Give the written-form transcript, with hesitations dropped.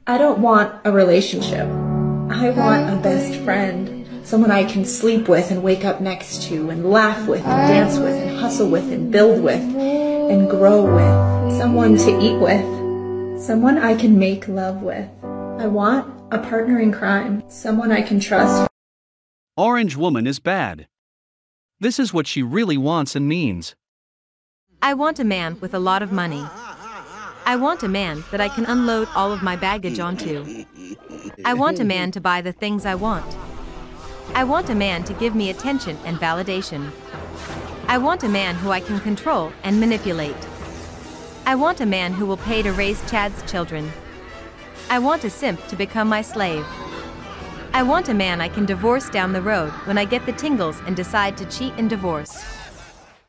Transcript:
I don't want a relationship. I want a best friend. Someone I can sleep with and wake up next to and laugh with and dance with and hustle with and build with and grow with. Someone to eat with. Someone I can make love with. I want a partner in crime. Someone I can trust. Orange woman is bad. This is what she really wants and means. I want a man with a lot of money. I want a man that I can unload all of my baggage onto. I want a man to buy the things I want. I want a man to give me attention and validation. I want a man who I can control and manipulate. I want a man who will pay to raise Chad's children. I want a simp to become my slave. I want a man I can divorce down the road when I get the tingles and decide to cheat and divorce.